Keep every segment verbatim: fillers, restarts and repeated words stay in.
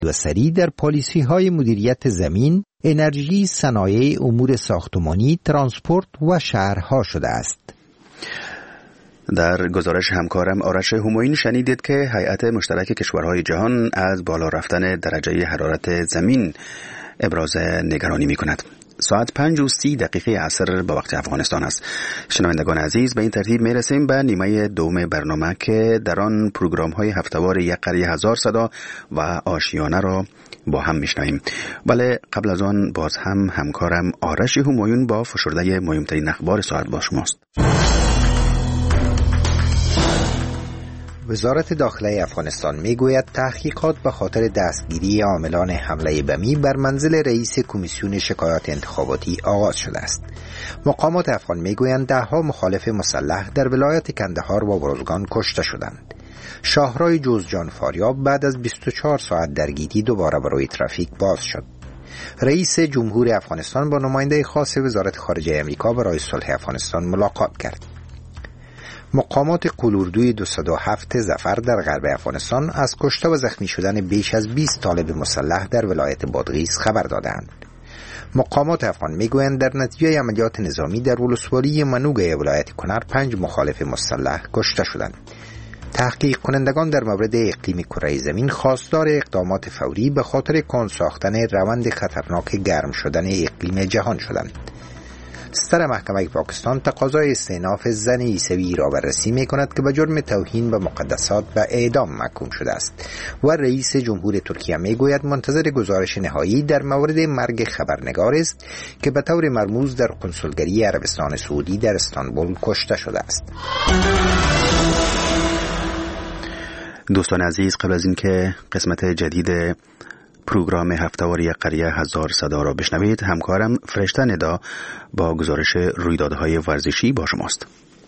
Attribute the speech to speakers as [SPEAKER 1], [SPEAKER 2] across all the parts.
[SPEAKER 1] و سریع در پالیسی‌های مدیریت زمین، انرژی، صنایع، امور ساختمانی، ترانسپورت و شهرها شده است.
[SPEAKER 2] در گزارش همکارم آرش همایون شنیدید که هیئت مشترک کشورهای جهان از بالا رفتن درجه حرارت زمین ابراز نگرانی می کند. ساعت پنج و سی دقیقه عصر با وقت افغانستان است. شنوندگان عزیز، به این ترتیب می رسیم به نیمه دوم برنامه که در آن پروگرام های هفته‌وار یک قریه هزار صدا و آشیانه را با هم میشنویم. ولی قبل از آن باز هم همکارم آرش همایون با فشرده مهمترین اخبار ساعت با شماست.
[SPEAKER 1] وزارت داخله افغانستان میگوید تحقیقات به خاطر دستگیری عاملان حمله بمی بر منزل رئیس کمیسیون شکایات انتخاباتی آغاز شده است. مقامات افغان میگویند دهها مخالف مسلح در ولایت کندهار و ورزگان کشته شدند. شاهراه جوزجان فاریاب بعد از بیست و چهار ساعت درگیری دوباره برای ترافیک باز شد. رئیس جمهور افغانستان با نماینده خاص وزارت خارجه امریکا برای صلح افغانستان ملاقات کرد. مقامات قلوردوی دویست و هفت ظفر در غرب افغانستان از کشته و زخمی شدن بیش از بیست طالب مسلح در ولایت بادغیس خبر دادند. مقامات افغان میگویند در نتیجه عملیات نظامی در ولسوالی منوگه ولایت کنر پنج مخالف مسلح کشته شدند. تحقیق کنندگان در مورد اقلیم کره زمین خواستار اقدامات فوری به خاطر کند ساختن روند خطرناک گرم شدن اقلیم جهان شدند. ستر محکمه پاکستان تقاضای استئناف زن عیسوی را بررسی می کند که به جرم توهین به مقدسات و اعدام محکوم شده است و رئیس جمهور ترکیه می گوید منتظر گزارش نهایی در مورد مرگ خبرنگار است که به طور مرموز در کنسولگری عربستان سعودی در استانبول کشته شده است.
[SPEAKER 2] دوستان عزیز، قبل از اینکه قسمت جدید پروگرام هفته‌وار یک قریه هزار صدا را بشنوید، همکارم فرشته ندا با گزارش رویدادهای ورزشی با شماست.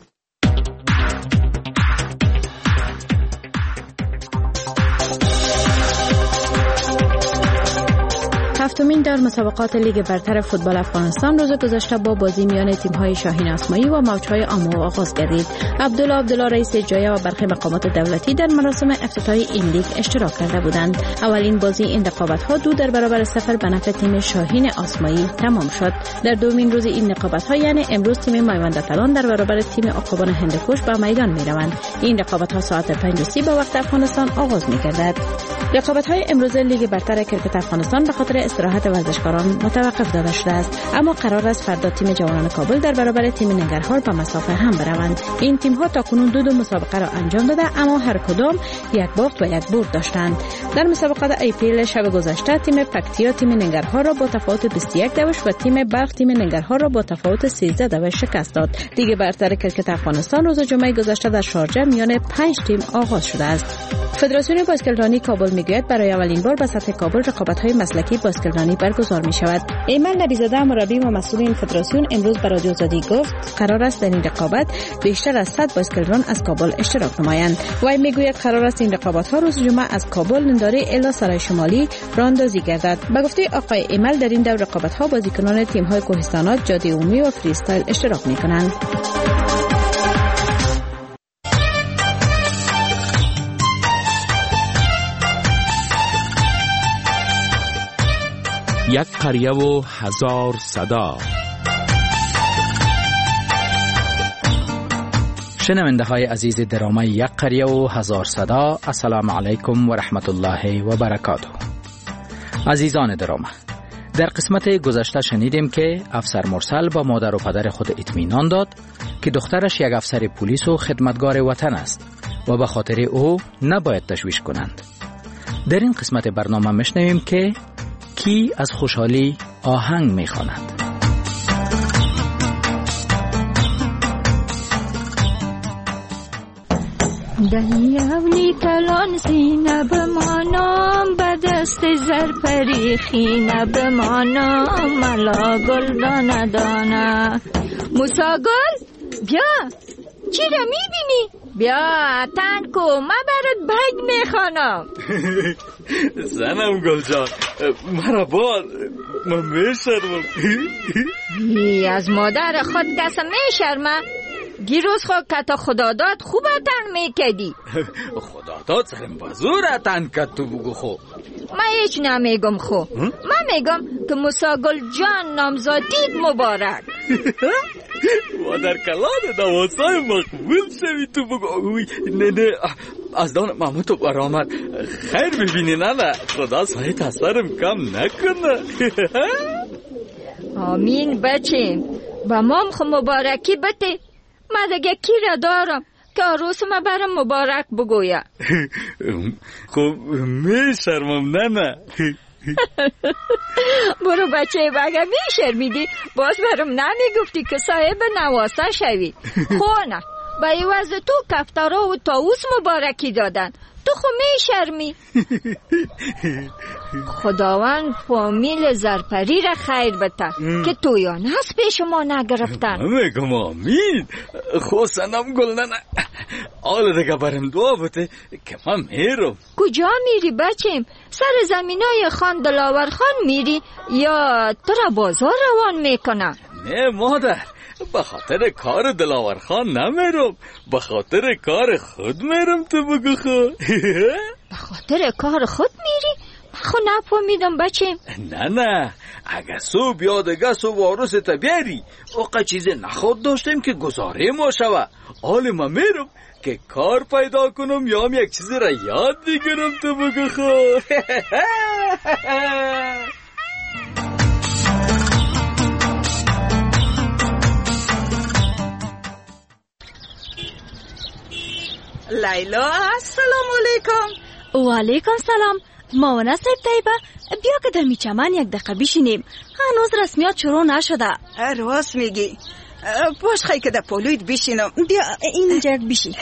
[SPEAKER 3] هفتمین دور مسابقات لیگ برتر فوتبال افغانستان روز گذشته با بازی میان تیم‌های شاهین آسمایی و موج‌های آمو آغاز گردید. عبدالله عبدالله رئیس جایه و برخی مقامات دولتی در مراسم افتتاحی این لیگ اشتراک کرده بودند. اولین بازی این رقابت‌ها دو در برابر صفر به نفع تیم شاهین آسمایی تمام شد. در دومین روز این رقابت‌ها یعنی امروز تیم مایوندتلان در برابر تیم عقابان هندوکش به میدان می‌روند. این رقابت‌ها ساعت پنج و سی به وقت افغانستان آغاز می‌گردد. رقابت‌های امروز لیگ برتر کرکت افغانستان به خاطر استراحت ورزشکاران متوقف داده شده است، اما قرار است فردا تیم جوانان کابل در برابر تیم ننگرهار به مسافه هم بروند. این تیم‌ها تاکنون دو دو مسابقه را انجام داده، اما هر کدام یک باخت و یک برد داشتند. در مسابقات ای پی ال شب گذشته تیم پکتیا تیم ننگرهار را با تفاوت بیست و یک دوش و تیم بلخ تیم ننگرهار را با تفاوت سیزده دوش شکست داد. لیگ برتر کرکت افغانستان روز جمعه گذشته در شارجه میان پنج تیم آغاز شده است. فدراسیون باسکتبال کابل میگوید برای اولین بار به سطح کابل رقابت‌های مسلکی باسکتبال برگزار می شود. ایمن نبی‌زاده مربی و مسئول این فدراسیون امروز به رادیو آزادی گفت قرار است در این رقابت بیشتر از صد باسکتبال از کابل اشتراک نمایند. وی میگوید قرار است این رقابت‌ها روز جمعه از کابل، ننداره الی سرای شمالی راه‌اندازی گردد. به گفته آقای ایمل در این دور رقابت‌ها بازیکنان تیم‌های کوهستانات، جاده عمومی و فریستایل اشتراک می‌کنند.
[SPEAKER 4] یک قریه و هزار صدا. شنونده های عزیز درامه یک قریه و هزار صدا، السلام علیکم و رحمت الله و برکاته. عزیزان درامه، در قسمت گذشته شنیدیم که افسر مرسل با مادر و پدر خود اطمینان داد که دخترش یک افسر پلیس و خدمتگار وطن است و به خاطر او نباید تشویش کنند. در این قسمت برنامه میشنویم که کی از خوشحالی آهنگ میخواند.
[SPEAKER 5] دلیولی کلان سینه بمانم، به دست زر پریخینه بمانم، ملا گل دانه دانه. موسا گل بیا، چی را میبینی؟ بیا تن کو، من برات بگ میخوانم.
[SPEAKER 6] زنم گل جان، مرحبا، من میشرمم.
[SPEAKER 5] ای از مادر خود کس میشرمه؟ گیروز خود کتا خدا داد خوب تن میکدی.
[SPEAKER 6] خدا داد سرم بازور تن کد تو بگو خو.
[SPEAKER 5] من هیچ نمیگم خو. من میگم که موسی گل جان نامزادیت مبارک.
[SPEAKER 6] و در کلان نواسای مقبول شوی تو بگو. نه نه از دان محمود تو برآمد. خیر ببینی نه نه خدا سایت اثرم کم نکنه.
[SPEAKER 5] آمین بچه با مام خو مبارکی بده. من دیگه کی را دارم که عروس ما برم مبارک بگویا.
[SPEAKER 6] خب می شرمم نه نه.
[SPEAKER 5] برو بچه بگه می شرمیدی باز برم نمیگفتی که صاحب نواسه شوی. خو نه با عوض تو کفتارا و طاووس مبارکی دادن. تو خو می شرمی. خداوند فامیل زرپری را خیر بده که تویان هست پیش ما نگرفتن.
[SPEAKER 6] میگم آمین. خو سنم گل نه نه آل دیگه برم دعا بده که من میرم.
[SPEAKER 5] کجا میری بچیم؟ سر زمینای خان دلاور خان میری یا تو را بازار روان میکنه؟
[SPEAKER 6] نه مادر به خاطر کار دلاور خان نمیرم، به خاطر کار خود میرم. تو بگو خو.
[SPEAKER 5] به خاطر کار خود میری؟ من خو نفهمیدم بچیم.
[SPEAKER 6] نه نه اگه صبح یا دیگه صبح عروس تا بیاری اوقا چیز نخود داشتیم که گزاره ما شوه. حال ما میرم که کار پیدا کنم یا هم یک چیزی را یاد بگیرم. تو بگو خو.
[SPEAKER 7] لیلا السلام علیکم.
[SPEAKER 3] و علیکم سلام. مامانه صاحب طیبه بیا که در می چمن یک دقیقه بشینیم. هنوز رسمیات شروع نشده.
[SPEAKER 7] راست میگی. باش خیلی که در پولویت بشینم. بیا
[SPEAKER 3] اینجا بشین.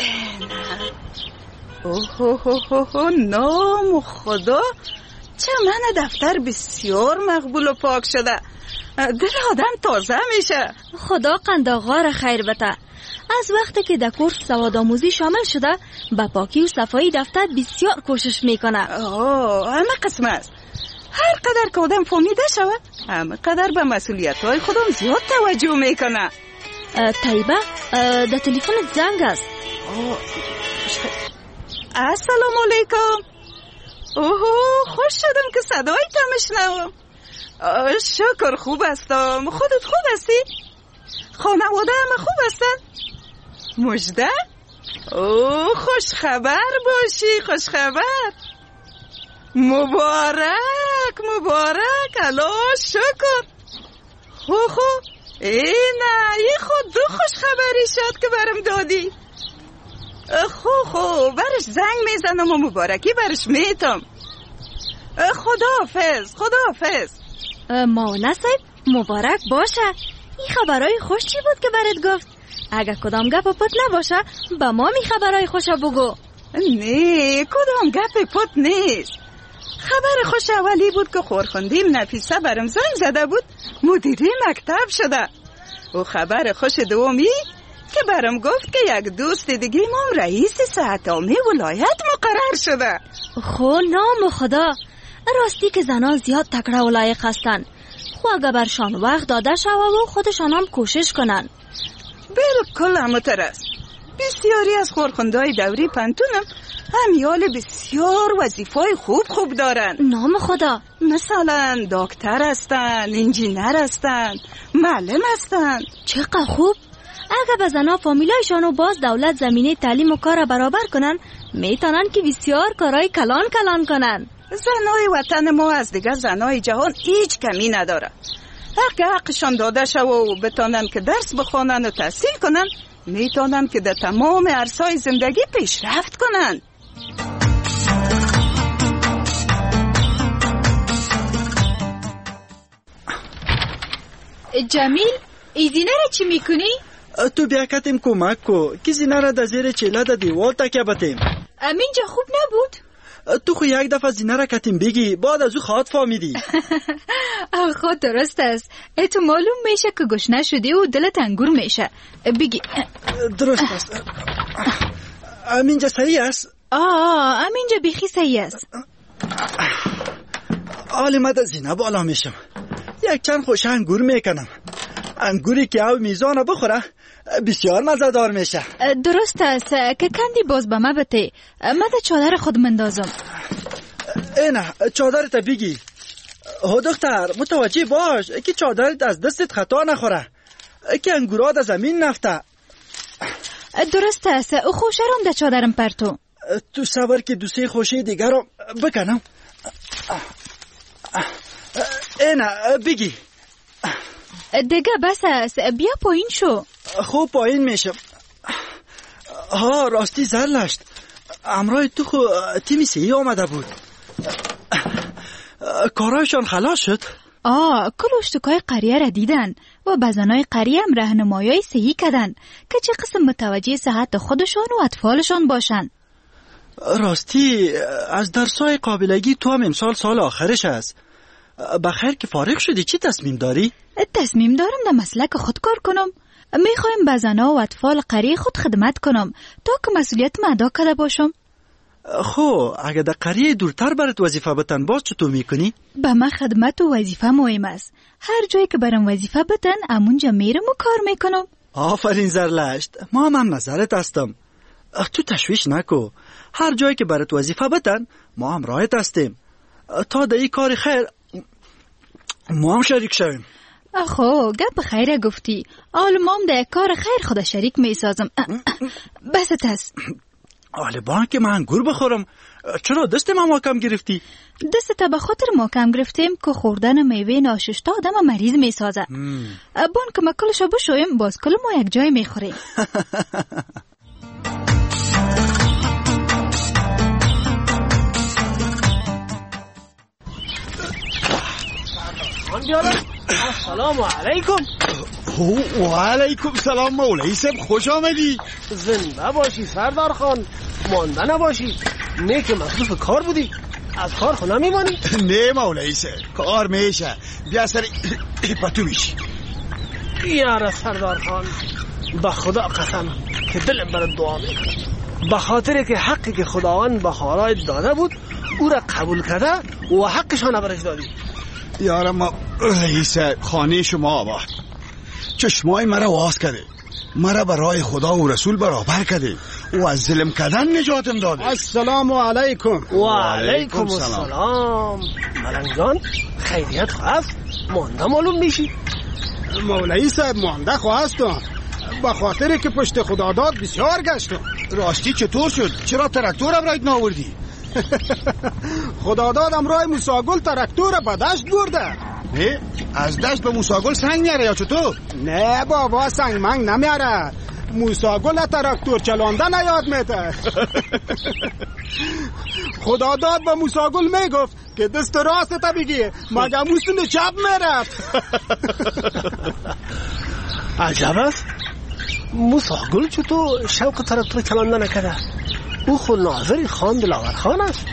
[SPEAKER 7] اوه نام خدا چمن دفتر بسیار مقبول و پاک شده. دل آدم تازه میشه.
[SPEAKER 3] خدا قند آقا را خیر بده. از وقتی که در کورس سوادآموزی شامل شده با پاکی و صفایی دفتر بسیار کوشش میکنه.
[SPEAKER 7] آه همه قسم است. هر قدر که آدم فهمیده شود همه قدر به مسئولیت های خودم زیاد توجه میکنه.
[SPEAKER 3] طیبه در تلفنت زنگ است.
[SPEAKER 7] السلام علیکم. اوه خوش شدم که صدای تمشنوم. شکر خوب هستم. خودت خوب هستی؟ خانواده همه خوب هستن؟ مژده؟ اوه خوش خبر باشی. خوش خبر مبارک مبارک. الله شکر. خو خو اینه ای خود دو خوش خبری شد که برم دادی. خو خو برش زنگ میزنم و مبارکی برش میتم. خداحافظ خداحافظ.
[SPEAKER 3] مامانه صاحب مبارک باشه. این خبرهای خوش چی بود که برات گفت؟ اگه کدام گپ پت نباشه با ما می خبرهای خوشا بگو.
[SPEAKER 7] نه کدام گپ پت نیست. خبر خوش اولی بود که خورخوندیم نفیسه برم زنگ زده بود مدیره مکتب شده. و خبر خوش دومی که برم گفت که یک دوست دیگه مام رئیس صحت عامه ولایت مقرر شده.
[SPEAKER 3] خو نام خدا. راستی که زنان زیاد تکړه و لایق هستن. خو اگه برشان وقت داده شوه و خودشان هم کوشش کنن.
[SPEAKER 7] بالکل همونطور است. بسیاری از خورخوندهای دوری پنتونم همیال بسیار وظیفای خوب خوب دارن.
[SPEAKER 3] نام خدا.
[SPEAKER 7] مثلا دکتر هستن، انجینر هستن، معلم هستن.
[SPEAKER 3] چقدر خوب. اگه به زنها فامیلایشانو باز دولت زمینه تعلیم و کار برابر کنن میتونن که بسیار کارهای کلان کلان کنن.
[SPEAKER 7] زنای وطن ما از دیگه زنای جهان هیچ کمی نداره. اگه حقشان داده شو و بتانن که درس بخونن و تحصیل کنن میتونن که در تمام عرصه‌های زندگی پیشرفت کنن.
[SPEAKER 3] جمیل ایزینه را چی میکنی؟
[SPEAKER 8] تو بیا کتیم کمک کو که زینه را در زیر چیله در دیوال تکیه بتیم.
[SPEAKER 3] امینجا خوب نبود؟
[SPEAKER 8] تو خو یک دفعه زینه را کتیم بگی بعد از او خواهد فهمیدی.
[SPEAKER 3] خود درست است. تو معلوم میشه که گشنه شدی و دلت انگور میشه. بگی.
[SPEAKER 8] درست است. امینجا صحیح است؟
[SPEAKER 3] آه امینجا بیخی صحیح است.
[SPEAKER 8] حالی من در زینه بالا میشم. یک چند خوش انگور میکنم. انگوری که او میزانه بخوره بسیار مزه دار میشه.
[SPEAKER 3] درست است که کندی باز به ما بته. من در چادر خود مندازم.
[SPEAKER 8] اینه چادرت بگی. ها دختر متوجه باش که چادرت از دستت خطا نخوره، که انگورات از زمین نفته.
[SPEAKER 3] درست است، خوشرم ده چادرم پرتو.
[SPEAKER 8] تو صبر که دو سه خوشه دیگر رو بکنم. اینه بگی.
[SPEAKER 3] دیگه بس است، بیا پایین شو.
[SPEAKER 8] خوب پایین میشم. ها راستی زرلشت، امرای تو خو تیمی سهی آمده بود. کارایشان خلاص شد؟
[SPEAKER 3] آه کل اشتکای قریه را دیدن و بزنای قریه هم رهنمایی صحیح کردن که چه قسم متوجه صحت خودشان و اطفالشان باشن.
[SPEAKER 8] راستی از درسای قابلگی تو هم امسال سال آخرش است. بخیر که فارغ شدی چی تصمیم داری؟
[SPEAKER 3] تصمیم دارم در مسلک خود کار کنم. میخوایم بزنا و اطفال قریه خود خدمت کنم تا که مسئولیت ما ادا کرده باشم.
[SPEAKER 8] خو اگه در قریه دورتر برات وظیفه بتن باز چطور میکنی؟
[SPEAKER 3] به من خدمت و وظیفه مهم است. هر جایی که برام وظیفه بتن امونجا میرم و کار میکنم.
[SPEAKER 8] آفرین زرلشت، ما هم, هم نظرت هستم. تو تشویش نکو، هر جایی که برات وظیفه بتن ما هم راحت هستیم تا در این کار خیر ما هم شریک شویم.
[SPEAKER 3] اخو گپ خیره گفتی، آلمام در کار خیر خود شریک میسازم. بست هست.
[SPEAKER 8] آلبان که من انگور بخورم، چرا دست ما محکم گرفتی؟
[SPEAKER 3] دست تا به خاطر محکم گرفتیم که خوردن میوه ناشسته آدم مریض میسازه. بان که ما کلشو بشویم باز کل ما یک جای میخوریم.
[SPEAKER 9] السلام علیکم.
[SPEAKER 10] و علیکم سلام مولوی صاحب، خوش آمدی.
[SPEAKER 9] زنده باشی سردار خان، مانده نباشی. نه که مصروف کار بودی، از کار خونه میمانی؟
[SPEAKER 10] نه مولوی صاحب، کار میشه، بیا سر پتو میشی.
[SPEAKER 9] یاره سردار خان، به خدا قسم که دلم برات دعا میکنم، به خاطر که حقی که خداوند به خارایت داده بود او را قبول کرده و حقشان برش دادی.
[SPEAKER 10] یارم ما رئیس خانه شما آباد، چشمای مرا واز کرده، مرا برای خدا و رسول برابر کرده و از ظلم کردن نجاتم داده.
[SPEAKER 9] السلام علیکم. و علیکم السلام. ملنگان خیریت خواست؟ مانده معلوم میشی؟
[SPEAKER 11] مولوی صاحب مانده خواستم به خاطر که پشت خدا داد بسیار گشتم.
[SPEAKER 10] راستی چطور شد؟ چرا ترکتورم رایت ناوردی؟
[SPEAKER 11] خدا داد امرای موساگل ترکتور به دشت برده.
[SPEAKER 10] نه از دشت به موساگل سنگ میاره یا چطور؟
[SPEAKER 11] نه بابا سنگ منگ نمیاره، موساگل ترکتور چلانده نیاد میته. خدا داد به موساگل میگفت که دست راست تا بگی مگه موسون چپ میرفت.
[SPEAKER 9] عجب است، موساگل چطور شوق ترکتور چلانده نکده؟ او خود ناظر خان دلاور خان است.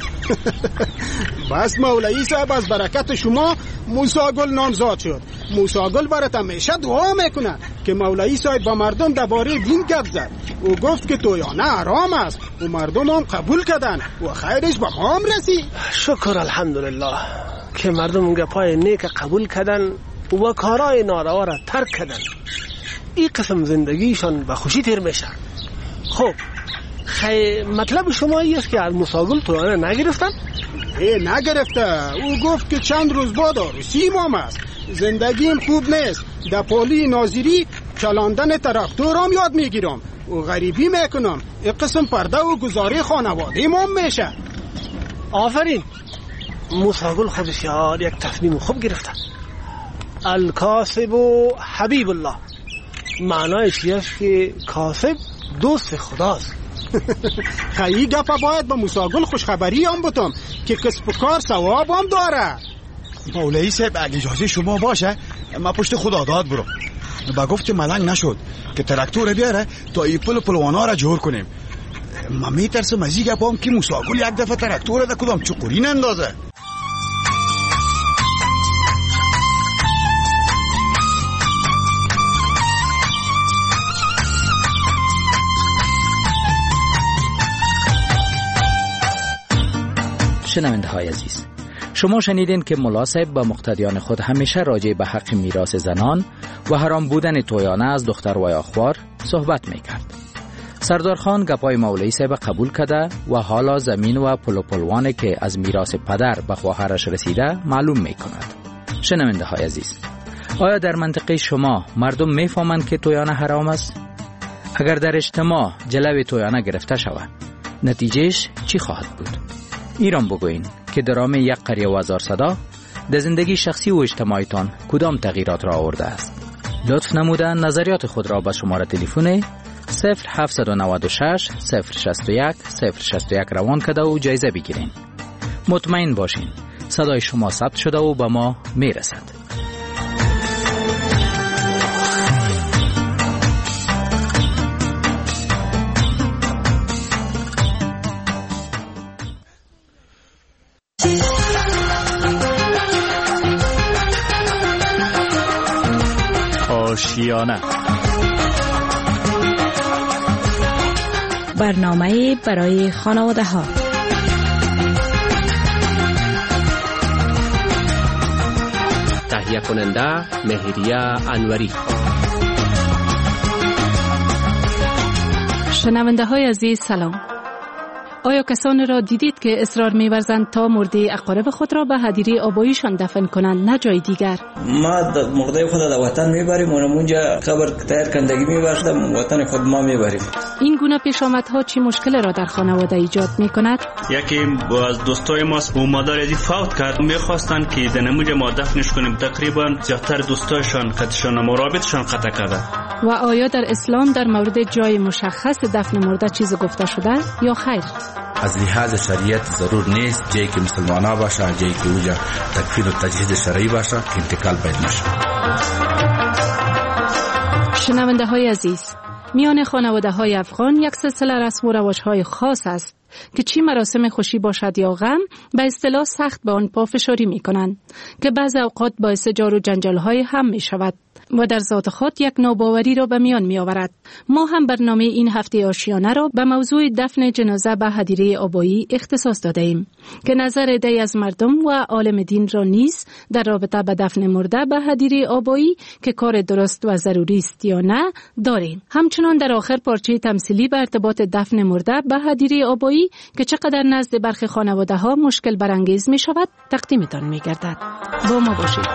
[SPEAKER 11] بس مولوی صاحب از برکت شما موساگل نامزاد شد. موساگل برات همیشه دعا میکنه که مولوی صاحب با مردم درباره دین گپ زد و گفت که تویانه حرام است و مردم هم قبول کردن و خیرش به ما هم رسید.
[SPEAKER 9] شکر الحمدلله که مردم گپای نیک قبول کردن و کارهای ناروا را ترک کردن. این قسم زندگیشان به خوشی تیر میشه. خب خی مطلب شما این است که از موساگل تویانه نگرفتن؟
[SPEAKER 11] ای نگرفته، او گفت که چند روز بعد عروسی مام است، زندگیم خوب نیست، در پالی ناظری چلاندن ترکتورم یاد میگیرم و غریبی میکنم، این قسم پرده و گزاره خانواده مام میشه.
[SPEAKER 9] آفرین، موساگل خود بسیار یک تصمیم خوب گرفته. الکاسب و حبیب الله، معنایش است که کاسب دوست خداست.
[SPEAKER 11] خیلی گفت باید به موساگل خوشخبری هم بتم که کسب و کار ثواب هم داره.
[SPEAKER 10] مولوی صاحب اگه اجازه شما باشه ما پشت خدا داد برو. با گفت ملنگ نشد که ترکتور بیاره تا ای پل پلوانا را جور کنیم. ما میترسم از این گپام که موساگل یک دفعه ترکتور را کدام چقوری نندازه.
[SPEAKER 4] شنونده های عزیز، شما شنیدین که ملا صاحب با مقتدیان خود همیشه راجع به حق میراث زنان و حرام بودن تویانه از دختر و یا خوار صحبت میکرد. سردار خان گپای مولوی صاحب قبول کرده و حالا زمین و پل و پلوانی که از میراث پدر به خواهرش رسیده معلوم می کند. شنونده های عزیز، آیا در منطقه شما مردم می فهمند که تویانه حرام است؟ اگر در اجتماع جلوی تویانه گرفته شود، نتیجهش چی خواهد بود؟ ایران بگوین که درام یک قریه و هزار صدا در زندگی شخصی و اجتماعیتان کدام تغییرات را آورده است؟ لطف نموده نظریات خود را به شماره تلفن صفر هفت نه شش صفر شش یک صفر شش یک روان کرده و جایزه بگیرین. مطمئن باشین صدای شما ثبت شده و به ما میرسد.
[SPEAKER 12] آشیانه
[SPEAKER 3] برنامه برای خانواده ها.
[SPEAKER 12] تهیه کننده مهریه انوری.
[SPEAKER 13] شنونده های عزیز سلام. آیا کسانی را دیدید که اصرار می‌ورزند تا مرده اقارب خود را به هدیره آباییشان دفن کنند نه جای دیگر؟
[SPEAKER 14] ما مرده خود را وطن میبریم و اونجا قبر تایر کندگی میبریم، وطن خود ما میبریم.
[SPEAKER 13] این گونه پیشامدها چی مشکل را در خانواده ایجاد میکند؟
[SPEAKER 15] یکی از دوستای ما او مادر ازی فوت کرد، میخواستن که دنموج ما دفنش کنیم. تقریبا زیادتر دوستایشان کتشان مرابطشان قطع کرده.
[SPEAKER 13] و آیا در اسلام در مورد جای مشخص دفن مرده چیز گفته شده یا خیر؟
[SPEAKER 16] از لحاظ شریعت ضرور نیست جایی که مسلمانا باشه، جایی که اوجا تکفین و تجهیز شرعی باشه که انتقال باید نشه.
[SPEAKER 13] شنونده های عزیز، میان خانواده های افغان یک سلسله رسم و رواج های خاص است که چی مراسم خوشی باشد یا غم به اصطلاح سخت به آن پافشاری می کنند که بعض اوقات باعث جار و جنجال های هم می شود و در ذات خود یک ناباوری را به میان می آورد. ما هم برنامه این هفته آشیانه را به موضوع دفن جنازه به هدیره آبایی اختصاص داده ایم که نظر عده‌ای از مردم و عالم دین را نیز در رابطه به دفن مرده به هدیره آبایی که کار درست و ضروری است یا نه داریم. همچنان در آخر پارچه تمثیلی به ارتباط دفن مرده به هدیره آبایی که چقدر نزد برخی خانواده ها مشکل برانگیز می شود تقدیمتان می گردد. با ما باشید.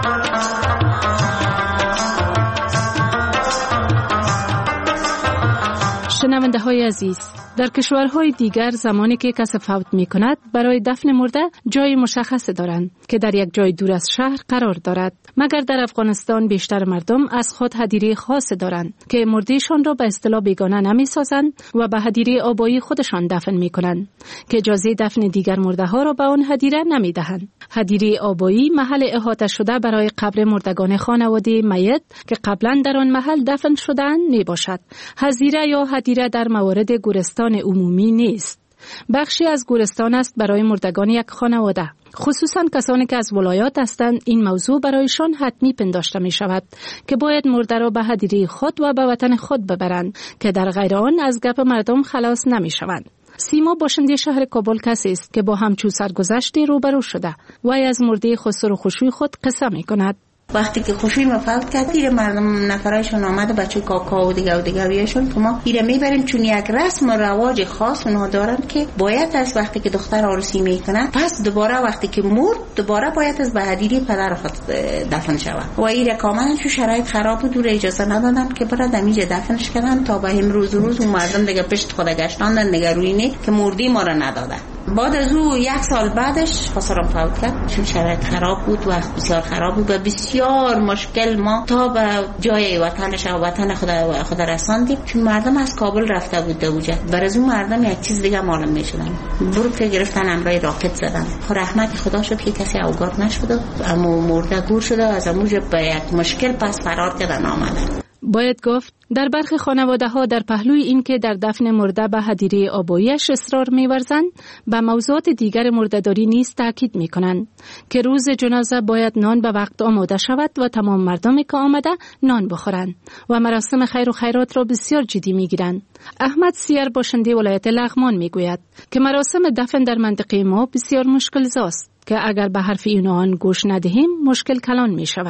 [SPEAKER 13] شنونده های عزیز، در کشورهای دیگر زمانی که کس فوت می کند برای دفن مرده جای مشخص دارند که در یک جای دور از شهر قرار دارد، مگر در افغانستان بیشتر مردم از خود هدیره خاص دارند که مردهشان را به اصطلاح بیگانه نمی سازند و به هدیره آبایی خودشان دفن می کنند که اجازه دفن دیگر مرده ها را به آن هدیره نمی دهند. هدیره آبایی محل احاطه شده برای قبر مردگان خانواده میت که قبلا در آن محل دفن شده‌اند می باشد. هزیره یا هدیره در موارد گورستان عمومی نیست. بخشی از گورستان است برای مردگان یک خانواده. خصوصا کسانی که از ولایات هستند این موضوع برایشان حتمی پنداشته می شود که باید مرده را به هدیره خود و به وطن خود ببرند که در غیر آن از گپ مردم خلاص نمی شوند. سیما باشنده شهر کابل کسی است که با همچون سرگذشتی روبرو شده و از مرده خسرو خشوی خود قصه می کند.
[SPEAKER 17] وقتی که خوشوی ما فوت کرد پیر مردم نفرایشون آمده بچه کاکا و دیگه و دیگه ویشون که ما پیره میبریم چون یک رسم و رواج خاص اونها دارند که باید از وقتی که دختر عروسی میکنن پس دوباره وقتی که مرد دوباره باید از به هدیره پدر خود دفن شود و این کاملا چون شرایط خراب بود و اجازه ندادن که برای دمیج دفنش کردن تا به امروز روز اون مردم دیگه پشت خود گشتاندن دیگه روی نه که مردی ما را ندادن. بعد از او یک سال بعدش خسرم فوت کرد چون شرایط خراب بود و بسیار خراب بود و بسیار مشکل ما تا به جای وطنش و وطن خدا خدا رساندیم چون مردم از کابل رفته بود دوجه. بر از اون مردم یک چیز دیگه معلوم میشدن برو که گرفتن امرای راکت زدن. رحمت خدا شد که کسی اوگار نشد اما مرده گور شده از موجب به یک مشکل پس فرار کردن آمدن.
[SPEAKER 13] باید گفت در برخی خانواده ها در پهلوی این که در دفن مرده به هدیره آباییش اصرار می‌ورزند به موضوعات دیگر مرده‌داری نیز تاکید می‌کنند که روز جنازه باید نان به وقت آماده شود و تمام مردمی که آمده نان بخورند و مراسم خیر و خیرات را بسیار جدی می‌گیرند. احمد سیر باشنده ولایت لغمان می‌گوید که مراسم دفن در منطقه ما بسیار مشکل زاست که اگر به حرف این آن گوش ندهیم مشکل کلان می‌شود.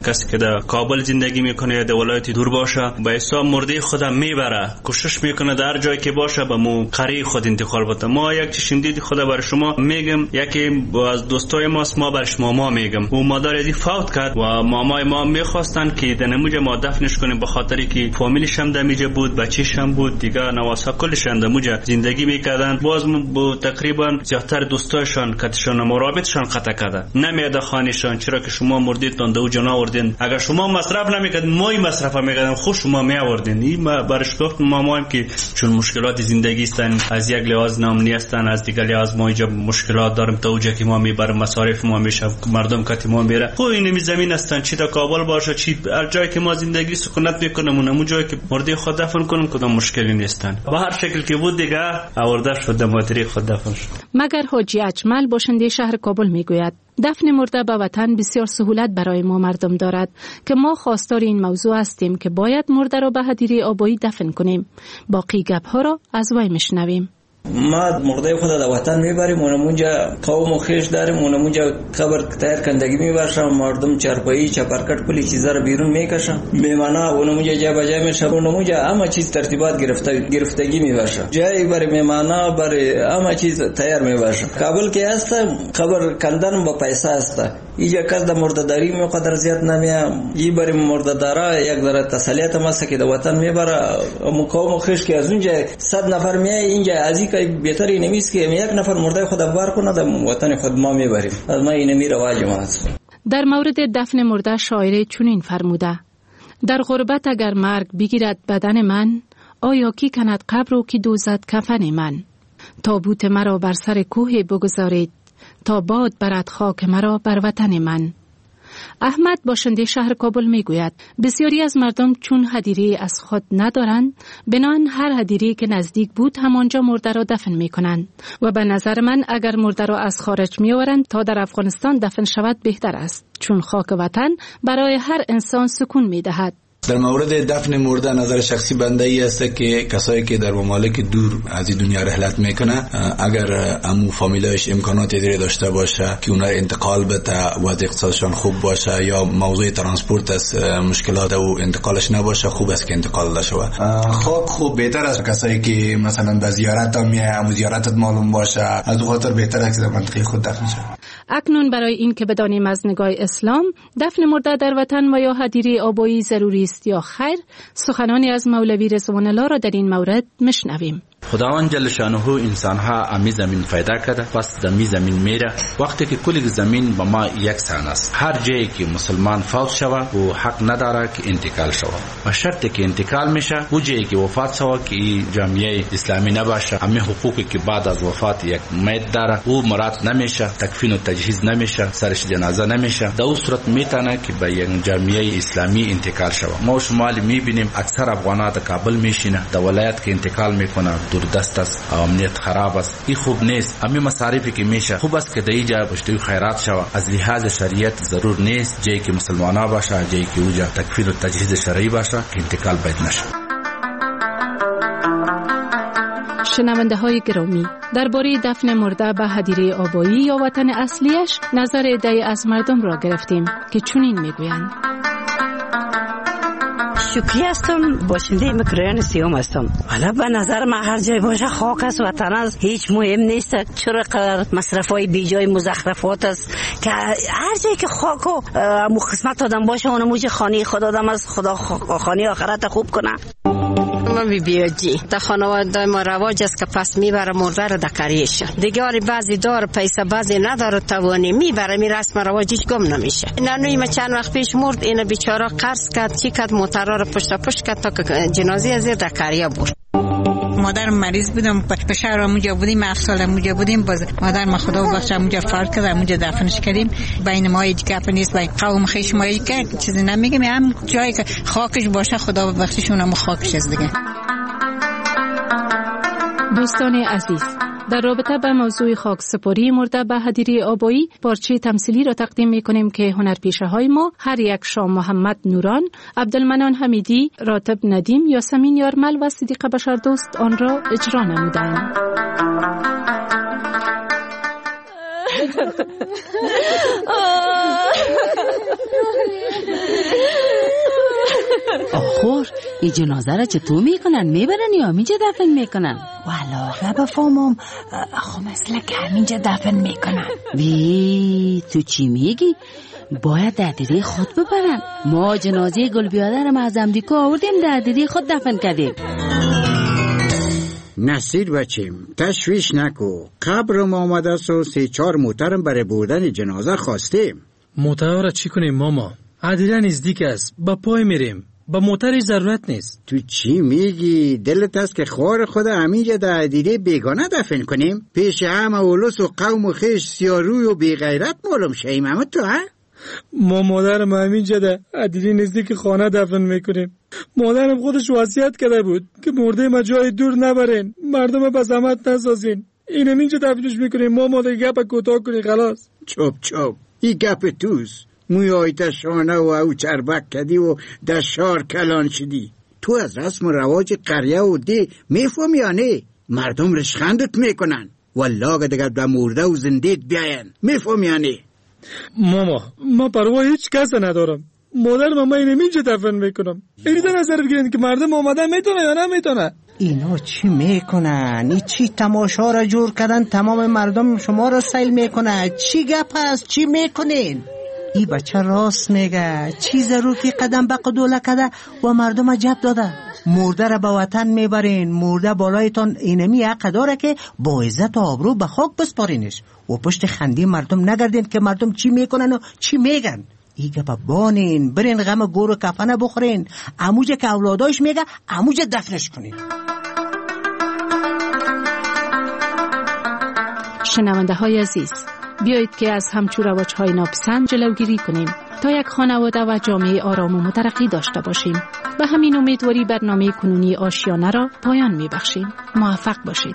[SPEAKER 15] کسی که در کابل زندگی میکنه یا در ولایت دور باشه به حساب مرده خود میبره، کوشش میکنه در جایی که باشه به مو قریه خود انتقال بده. ما یک چیز شنیدید خدا برای شما میگم، یکی از دوستای ماست، ما برش ماما میگم، او مادر ازی فوت کرد و مامای ما میخواستن که در نموجه ما دفنش کنیم به خاطری که فامیلش هم دمیجه بود، بچه‌ش هم بود، دیگه نواسا کلش هم دموجه زندگی میکردن. باز با تقریبا زیادتر دوستایشان کتشان مرابطشان قطع کرده، نمیاد خانهشان، چرا که شما مردید تند او جنا آوردین، اگر شما مصرف نمیکرد ما مصرف میکردیم، خود شما می آوردین. این برش گفت مامایم که چون مشکلات زندگی هستن، از یک لحاظ نامنی هستن، از دیگر لحاظ ما اینجا مشکلات داریم، تا اونجا که ما میبریم مصارف ما میشه، مردم کتی ما میره، خب این زمین هستن، چی تا کابل باشه چی هر جایی که ما زندگی سکونت میکنیم، اون جایی که مرده خود دفن کنیم کدام مشکلی نیستن. به هر شکل که بود دیگه آورده شد مادری خود دفن شد.
[SPEAKER 13] مگر حاجی اجمل باشنده شهر کابل میگوید دفن مرده به وطن بسیار سهولت برای ما مردم دارد که ما خواستار این موضوع هستیم که باید مرده را به هدیره آبایی دفن کنیم. باقی گپ ها را از وی میشنویم.
[SPEAKER 14] ما مرده خود در وطن میبریم، اونمونجا قوم و خیش داریم، اونمونجا قبر تایر کندگی میبرشم، مردم چرپایی چپرکٹ کلی چیزا رو بیرون میکشم، میمانا اونمونجا جا بجا میشه، اونمونجا همه چیز ترتیبات گرفته گرفتگی میبرشم، جایی برای میمانا برای همه چیز تیار میبرشم. کابل که هست قبر کندن با پیسه هست، اینجا کس در مرده‌داری میقدر زیاد نمیام، این برای مرده‌دارا یک ذره تسلیت ماست که در وطن میبره. قوم و خیش که از اونجا صد نفر میای اینجا از که بهتری نمیست که یک نفر مرده خود بار کنه در وطن خود ما میبریم. از ما اینمی رواج ما هست.
[SPEAKER 13] در مورد دفن مرده شاعر چنین فرموده: در غربت اگر مرگ بگیرد بدن من، آیا کی کند قبر و کی دوزد کفن من؟ تابوت مرا بر سر کوه بگذارید، تا باد برد خاک مرا بر وطن من. احمد باشنده شهر کابل میگوید بسیاری از مردم چون هدیره از خود ندارند، بنان هر هدیره که نزدیک بود همانجا مرده را دفن میکنند و به نظر من اگر مرده را از خارج میآورند تا در افغانستان دفن شود بهتر است، چون خاک وطن برای هر انسان سکون میدهد.
[SPEAKER 16] در مورد دفن مرده نظر شخصی بنده ای است که کسایی که در ممالک دور از این دنیا رحلت میکنه، اگر امو فامیلایش امکانات دیگه داشته باشه که اونها انتقال بده و اقتصادشان خوب باشه، یا موضوع ترانسپورت از مشکلات او انتقالش نباشه، خوب است که انتقال داده شود. خاک خوب بهتر است. کسایی که مثلا به زیارت هم میای، امو زیارتت معلوم باشه، از خاطر بهتر است که در منطقه خود دفن شود.
[SPEAKER 13] اکنون برای این که بدانیم از نگاه اسلام دفن مرده در وطن و یا هدیره آبایی ضروری است یا خیر، سخنانی از مولوی رضوان الله را در این مورد میشنویم.
[SPEAKER 16] خداوند جل شانه انسانها امی زمین پیدا کرده، پس دمی زمین میره. وقتی که کل زمین با ما یکسان است، هر جایی که مسلمان فوت شود و حق نداره که انتقال شود، و شرطی که انتقال میشه و جایی که وفات شود که جامعه اسلامی نباشه، امی حقوقی که بعد از وفات یک میت داره او مراد نمیشه، تکفین و تجهیز نمیشه، سرش جنازه نمیشه، در اون صورت میتونه که به یک جامعه اسلامی انتقال شود. ما شمال میبینیم اکثر افغان‌ها در کابل میشینه، در ولایت که انتقال میکنه دور دست است، امنیت خراب است، این خوب نیست. امی مصارفی که میشه خوب است که در اینجا بشتوی خیرات شود. از لحاظ شریعت ضرور نیست جایی که مسلمانا باشه، جایی که اونجا تکفیر و تجهیز شرعی باشه که انتقال باید نشه.
[SPEAKER 13] شنونده های گرامی، درباره دفن مرده به هدیره آبایی یا وطن اصلیش نظر عده‌ای از مردم را گرفتیم که چنین میگویند.
[SPEAKER 18] شکری هستم، باشنده مکران سیوم هستم. حالا به نظر من هر جای باشه خاک است، وطن است، هیچ مهم نیست. چرا قدر مصرف های بی جای مزخرفات است که هر جایی که خاک و قسمت آدم باشه اونموج خانه خدا آدم از خدا خانه آخرت خوب کنه.
[SPEAKER 19] من بی بیاجی در خانواده ما رواج است که پس میبره مرده رو دکریش دیگه، بعضی دار پیسه بعضی نداره توانی میبره، می رسم رواجش گم نمیشه. نانوی ما چند وقت پیش مرد، این بیچاره قرض کرد چی کرد، موترا رو پشت پشت کرد تا که جنازه از دکریا برد.
[SPEAKER 20] مادرم مریض بودم، به شهر اونجا بودیم، هفت سال اونجا بودیم، باز مادر ما خدا بخشه اونجا فرد کرد، اونجا دفنش کردیم. بین ما هیچ گپ نیست، بین قوم خیش ما هیچ چیزی نمیگیم، هم جایی که خاکش باشه خدا بخشش اونم خاکش از دیگه.
[SPEAKER 13] دوستان عزیز، در رابطه با موضوع خاکسپاری مرده به هدیره آبایی پارچه تمثیلی را تقدیم می‌کنیم که هنرپیشه های ما هر یک شاه محمد نوران، عبدالمنان حمیدی، راتب ندیم، یاسمین یارمل و صدیقه بشردوست آن را اجرا نمودند.
[SPEAKER 18] این جنازه را چطور میکنن؟ میبرن یا همینجا دفن میکنن؟
[SPEAKER 21] والا بفهمم. خب مثل که همینجا دفن میکنن.
[SPEAKER 18] وی تو چی میگی؟ باید در دیده خود ببرن. ما جنازه گلبیاده را از امریکا آوردیم، در دیده خود دفن کردیم.
[SPEAKER 22] نصیر بچیم تشویش نکو، قبرم آمده سو سه چار موترم برای بردن جنازه خواستیم.
[SPEAKER 23] موتر را چی کنیم ماما؟ عدیره نزدیک است، با پای میریم، با موترش ضرورت نیست.
[SPEAKER 22] تو چی میگی؟ دلت است که خوار خدا همینجا در عدیره بیگانه دفن کنیم؟ پیش همه اولوس و قوم و خیش سیاروی و بیغیرت معلوم شیم همه تو ها؟
[SPEAKER 23] ما مادرم همینجا در عدیره نزدیک خانه دفن میکنیم. مادرم خودش وصیت کرده بود که مرده ما جای دور نبرین، مردم به زحمت نسازین. این همینجا دفنش میکنیم. ما مادر گپ کوتاه کنی خلاص.
[SPEAKER 22] چوب چوب ای گپ توس. موی آیت شانه و او چربک کدی و در شار کلان شدی. تو از رسم و رواج قریه و دی میفهم یا نه؟ مردم رشخندت میکنن والله دیگر در مرده و زندید بیاین. میفهم یا نه؟
[SPEAKER 23] ماما ما پروا هیچ کس ندارم. مادر ماما اینم اینجا دفن میکنم. اینی در نظر بگیرین که مردم آمدن میتونه یا نمیتونه.
[SPEAKER 21] اینا چی میکنن؟ این چی تماشا را جور کردن؟ تمام مردم شما را سیل میکنه. چی گپ است؟ چی میکنین؟ ای بچه راست میگه. چی ضرور که قدم به قدوله کده و مردم جب داده؟ مرده را به وطن میبرین، مرده بالایتان اینمی حق داره که با عزت و آبرو به خاک بسپارینش و پشت خندی مردم نگردین که مردم چی میکنن و چی میگن. ایگه با بانین برین غم گور و کفنه بخورین، اموجه که اولادایش میگه اموجه دفنش کنین.
[SPEAKER 13] شنونده های عزیز، بیایید که از همچو رواج های ناپسند جلوگیری کنیم تا یک خانواده و جامعه آرام و مترقی داشته باشیم. و همین امیدواری برنامه کنونی آشیانه را پایان میبخشیم. موفق باشید.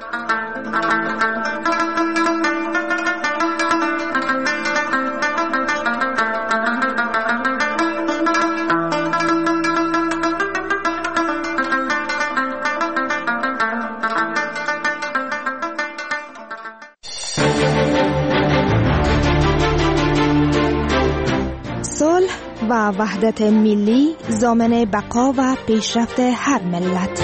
[SPEAKER 24] و وحدت ملی ضامن بقا و پیشرفت هر ملت.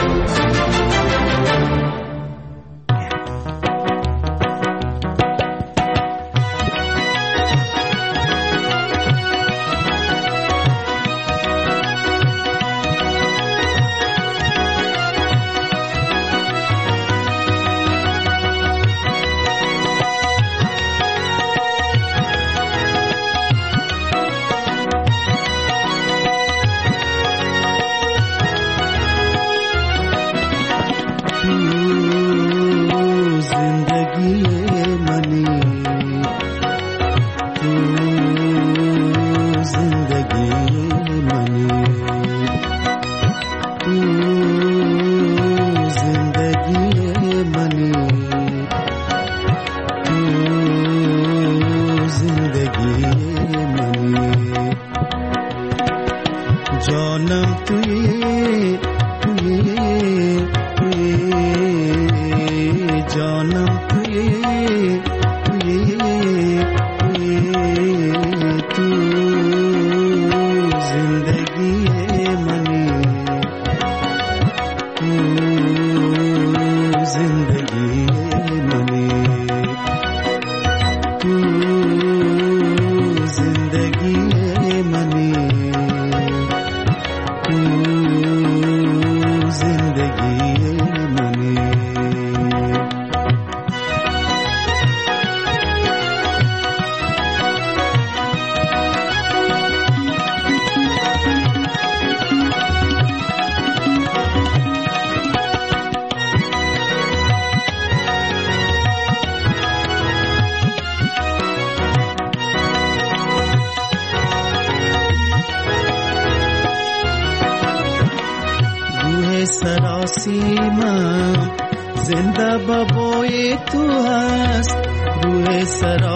[SPEAKER 25] زنده بابای تو هست روح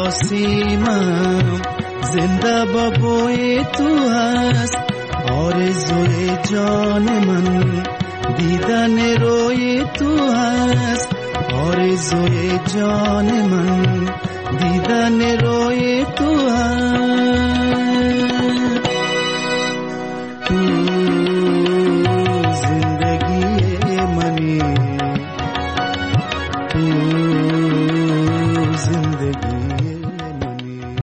[SPEAKER 25] سراسیمم، زنده بابای تو هست آرزوی جان من، دیدن روی تو هست آرزوی جان من، دیدن روی تو